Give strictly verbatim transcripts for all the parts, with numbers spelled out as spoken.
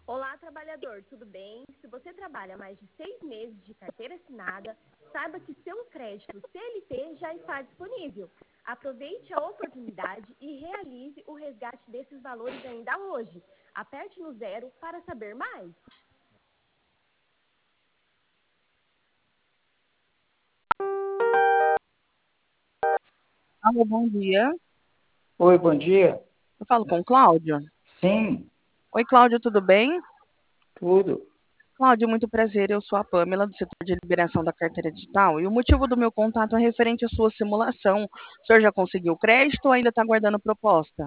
Olá, trabalhador, tudo bem? Se você trabalha mais de seis meses de carteira assinada, saiba que seu crédito C L T já está disponível. Aproveite a oportunidade e realize o resgate desses valores ainda hoje. Aperte no zero para saber mais. Alô, bom dia. Oi, bom dia. Eu falo com o Cláudio? Sim, Oi, Cláudio, tudo bem? tudo. Cláudio, muito prazer. Eu sou a Pamela, do setor de liberação da carteira digital. E o motivo do meu contato é referente à sua simulação. O senhor já conseguiu crédito ou ainda está aguardando proposta?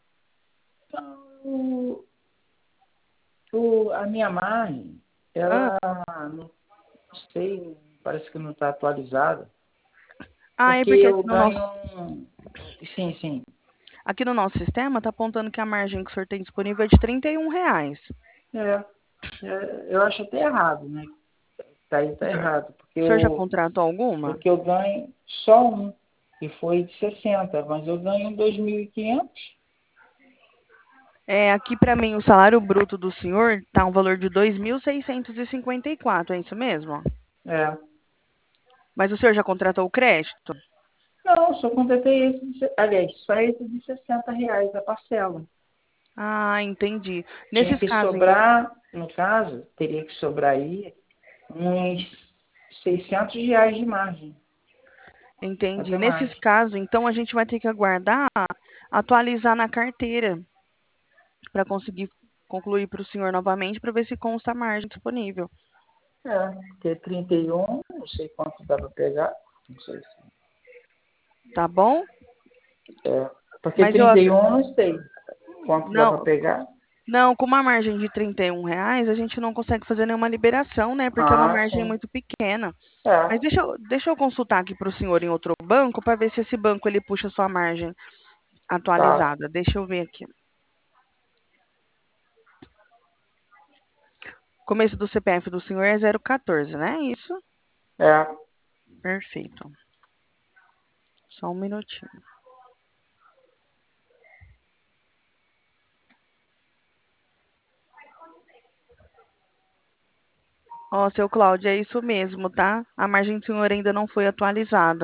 O, o- a minha margem, Ah, ela não sei, parece que não está atualizada, ah, é porque porque aqui eu no nosso, ganho. Sim, sim. aqui no nosso sistema está apontando que a margem que o senhor tem disponível é de trinta e um reais. É, é, eu acho até errado, né? Tá aí, tá errado, porque O senhor já eu, contratou alguma? porque eu ganho só um, e foi de sessenta, mas eu ganho dois mil e quinhentos. É, aqui para mim o salário bruto do senhor está um valor de dois mil seiscentos e cinquenta e quatro, é isso mesmo? É. Mas o senhor já contratou o crédito? Não, só completei esse, de se- aliás, só esse de sessenta reais a parcela. Ah, entendi. Tinha Nesses que casos, sobrar, no caso, teria que sobrar aí uns seiscentos reais de margem, entendi. até Nesses mais. casos, então a gente vai ter que aguardar atualizar na carteira para conseguir concluir para o senhor novamente para ver se consta a margem disponível. É, porque trinta e um, não sei quanto dá para pegar, não sei se. Tá bom? É, porque Mas eu trinta e ag- um eu não sei quanto dá para não, pegar. não, com uma margem de trinta e um reais, a gente não consegue fazer nenhuma liberação, né? Porque é uma Ah, margem sim. muito pequena. Mas É, deixa eu, deixa eu consultar aqui para o senhor em outro banco para ver se esse banco ele puxa a sua margem tá. atualizada. Deixa eu ver aqui. Começo do C P F do senhor é zero quatorze, né? Isso? É, Perfeito. Só um minutinho. Ó, seu Cláudio, é isso mesmo, tá? A margem do senhor ainda não foi atualizada.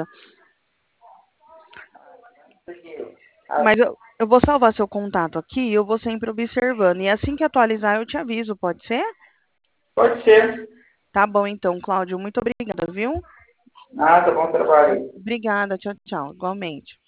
ah, Mas eu, eu vou salvar seu contato aqui e eu vou sempre observando. E assim que atualizar, eu te aviso, pode ser? pode ser. Tá bom, então, Cláudio. Muito obrigada, viu? Ah, tá bom trabalho. Obrigada, tchau, tchau. Igualmente.